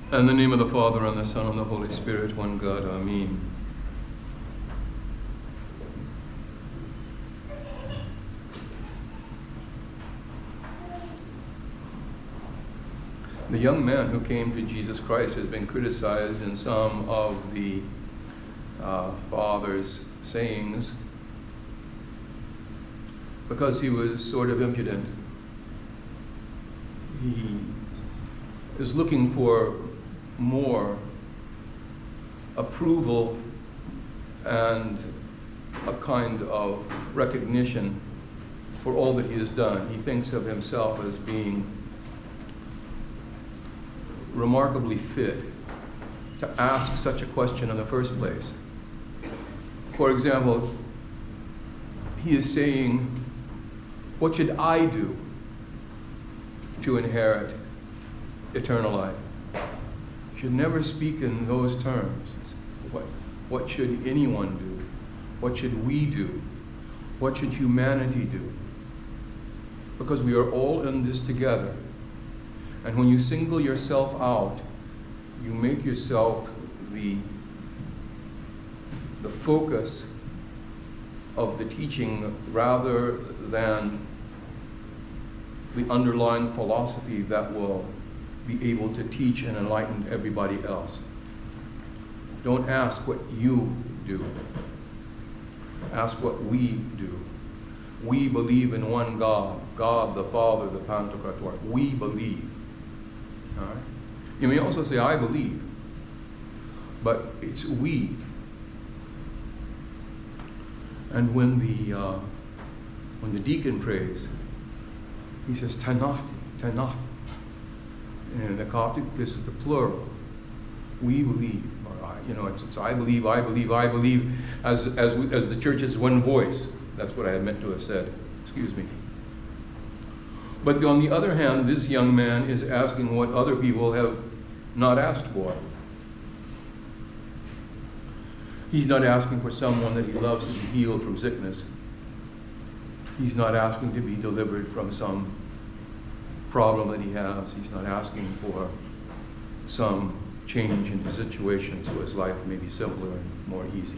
In the name of the Father, and the Son, and the Holy Spirit, one God, Amen. The young man who came to Jesus Christ has been criticized in some of the Father's sayings because he was sort of impudent. He is looking for more approval and a kind of recognition for all that he has done. He thinks of himself as being remarkably fit to ask such a question in the first place. For example, he is saying, what should I do to inherit eternal life? You should never speak in those terms. What should anyone do? What should we do? What should humanity do? Because we are all in this together. And when you single yourself out, you make yourself the focus of the teaching rather than the underlying philosophy that will be able to teach and enlighten everybody else. Don't ask what you do. Ask what we do. We believe in one God, God the Father, the Pantocrator. We believe. All right? You may also say, I believe, but it's we. And when the deacon prays, he says, Tanati, Tanati. And in the Coptic, this is the plural. We believe, or it's I believe, I believe, I believe, as the church is one voice. That's what I had meant to have said. Excuse me. But on the other hand, this young man is asking what other people have not asked for. He's not asking for someone that he loves to be healed from sickness. He's not asking to be delivered from some problem that he has. He's not asking for some change in his situation so his life may be simpler and more easy.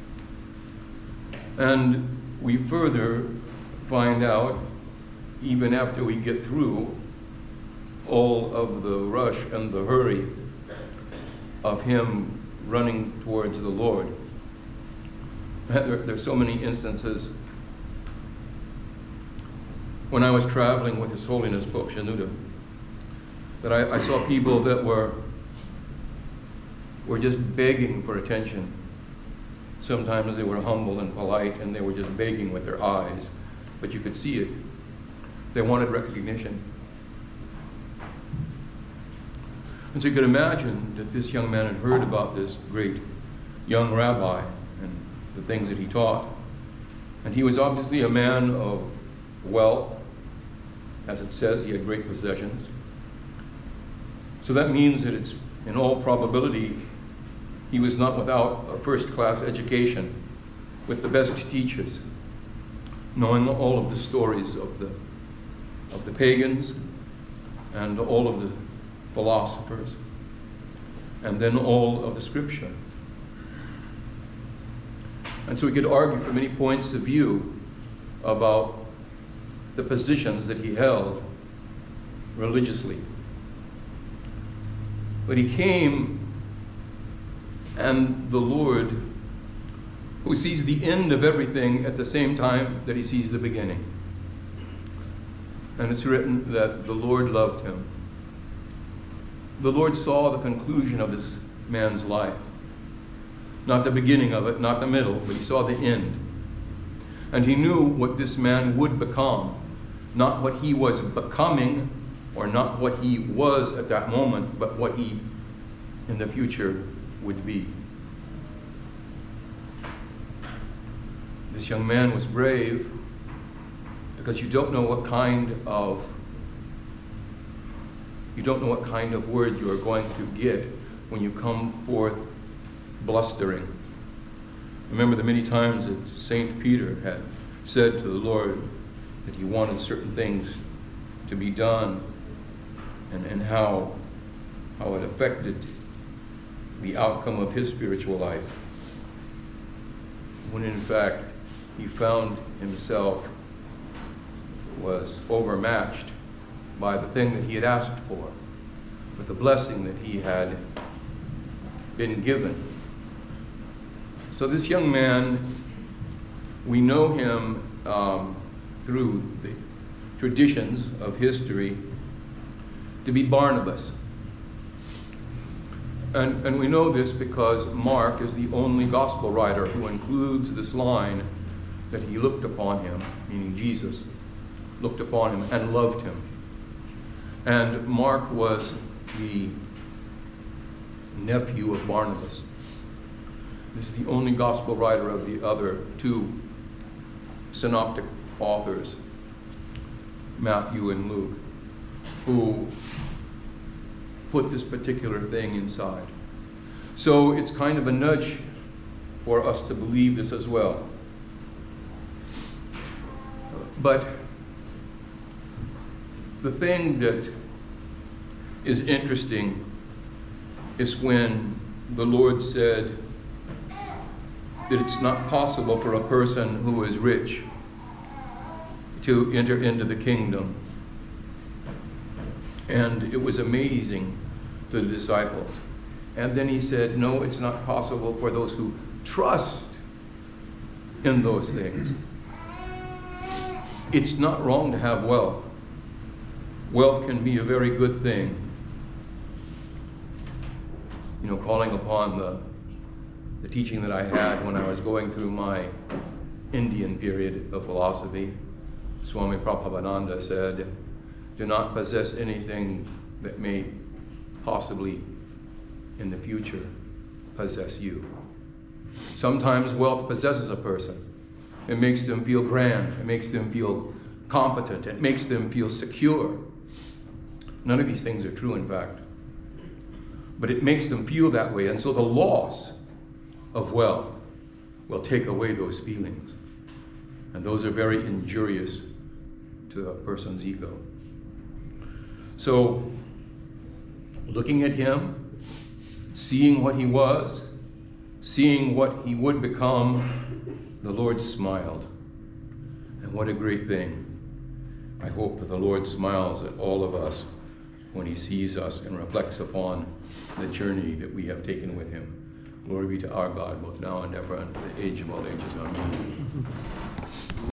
And we further find out, even after we get through all of the rush and the hurry of him running towards the Lord. There's so many instances. When I was traveling with His Holiness Pope Shenouda, that I saw people that were just begging for attention. Sometimes they were humble and polite and they were just begging with their eyes, but you could see it. They wanted recognition. And so you could imagine that this young man had heard about this great young rabbi and the things that he taught. And he was obviously a man of wealth. As it says, he had great possessions. So that means that it's, in all probability, he was not without a first-class education with the best teachers, knowing all of the stories of the pagans and all of the philosophers, and then all of the scripture. And so we could argue from many points of view about the positions that he held religiously. But he came, and the Lord, who sees the end of everything at the same time that he sees the beginning. And it's written that the Lord loved him. The Lord saw the conclusion of this man's life. Not the beginning of it, not the middle, but he saw the end. And he knew what this man would become, not what he was becoming, or not what he was at that moment, but what he in the future would be. This young man was brave because you don't know what kind of word you are going to get when you come forth blustering. Remember the many times that St. Peter had said to the Lord that he wanted certain things to be done, and how how it affected the outcome of his spiritual life, when in fact he found himself was overmatched by the thing that he had asked for, with the blessing that he had been given. So this young man, we know him through the traditions of history to be Barnabas. And we know this because Mark is the only gospel writer who includes this line that he looked upon him, meaning Jesus, looked upon him and loved him. And Mark was the nephew of Barnabas. This is the only gospel writer of the other two synoptic authors, Matthew and Luke, who put this particular thing inside. So it's kind of a nudge for us to believe this as well. But the thing that is interesting is when the Lord said that it's not possible for a person who is rich to enter into the kingdom. And it was amazing to the disciples. And then he said, no, it's not possible for those who trust in those things. It's not wrong to have wealth. Wealth can be a very good thing. You know, calling upon the teaching that I had when I was going through my Indian period of philosophy, Swami Prabhupada said, do not possess anything that may possibly in the future possess you. Sometimes wealth possesses a person. It makes them feel grand. It makes them feel competent. It makes them feel secure. None of these things are true, in fact. But it makes them feel that way. And so the loss of wealth will take away those feelings. And those are very injurious to a person's ego. So, looking at him, seeing what he was, seeing what he would become, the Lord smiled. And what a great thing. I hope that the Lord smiles at all of us when he sees us and reflects upon the journey that we have taken with him. Glory be to our God, both now and ever, and to the age of all ages. Amen.